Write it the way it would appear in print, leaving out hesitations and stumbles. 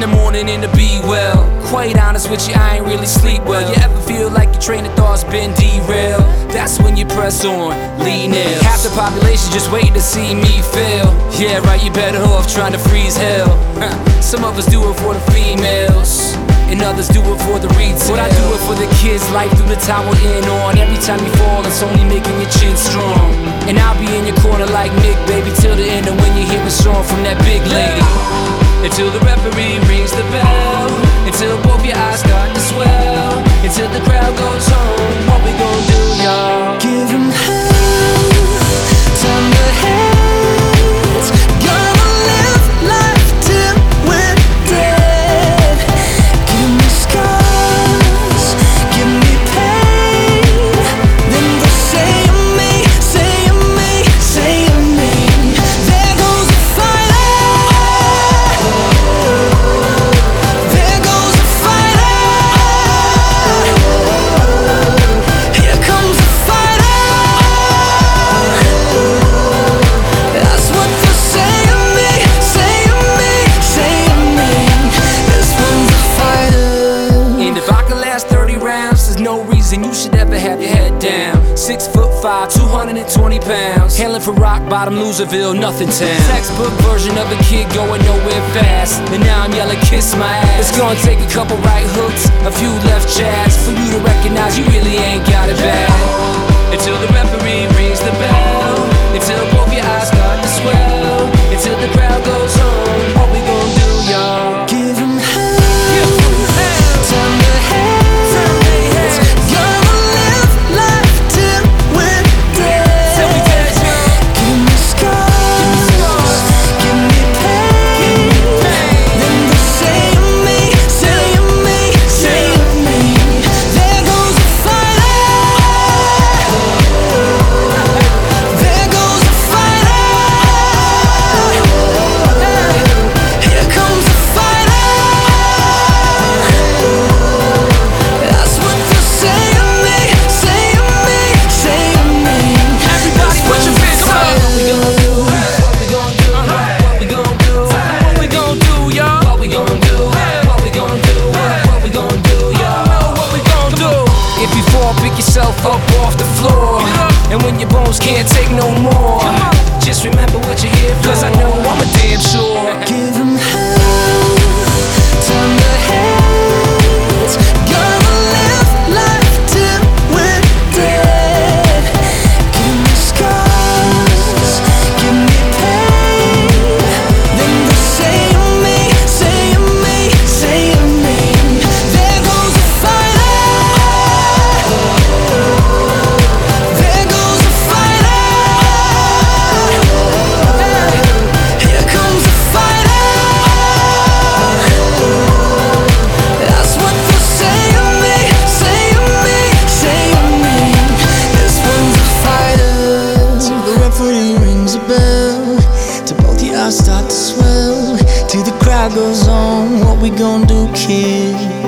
the morning and to be well. Quite honest with you, I ain't really sleep well. You ever feel like your train of thought's been derailed? That's when you press on, lean in. Half the population just waiting to see me fail. Yeah, right, you better off trying to freeze hell. Some of us do it for the females, and others do it for the retail. But I do it for the kids, life through the time we're in on. Every time you fall, it's only making your chin strong. And I'll be in your corner like Mick, baby, till the end. And when you hear a song from that big lady, until the referee rings the bell, until both your eyes start to swell, until the crowd goes home. What we gon' do, y'all? Give 'em hell, turn the heads. Gonna live life till we're dead. Give me scars, give me pain. Then they'll say of me, say of me, say of me. There goes the fighter. There goes the fighter. Here comes the fighter. That's what they'll say of me, say of me, say of me. This one's a fighter. And if I can last 30 rounds, there's no reason you should ever have your head down. 6'5", 220 pounds, hailing from rock bottom, Loserville, nothing town. Textbook version of a kid going nowhere fast, and now I'm yelling, kiss my ass. It's gonna take a couple right hooks, a few left jabs, for you to recognize you really ain't got it bad. Until the referee rings the bell, until both your eyes start to swell, until the crowd goes home. What we gon' do, y'all? Give 'em hell, turn the heads. Gonna live life till we're dead. Give me scars, give me pain. Then they'll say of me, say of me, say of me. There goes the fighter. There goes the fighter. Here comes the fighter. That's what they'll say of me, say of me, say of me. Everybody put your fists up. What we gon' do? What we gon' do? What we gon' do? What we gon' do, y'all? What we gon' do? What we gon' do? What we gon' do, y'all? What we gon' do? If you fall, pick yourself up off the floor. And when your bones can't take no more, just remember what you're here for, 'cause I know I'm a damn sure. Give 'em hell, turn the heads. Gonna live life till we're dead. Give me scars, give me pain. Then they'll say of me, say of me, say of me. There goes the fighter. There goes the fighter. Here comes the fighter. That's what they'll say of me, say of me, say of me. This one's a fighter. Till the referee rings a bell, till both your eyes start to swell, till the crowd goes on. What we gon' do, kid?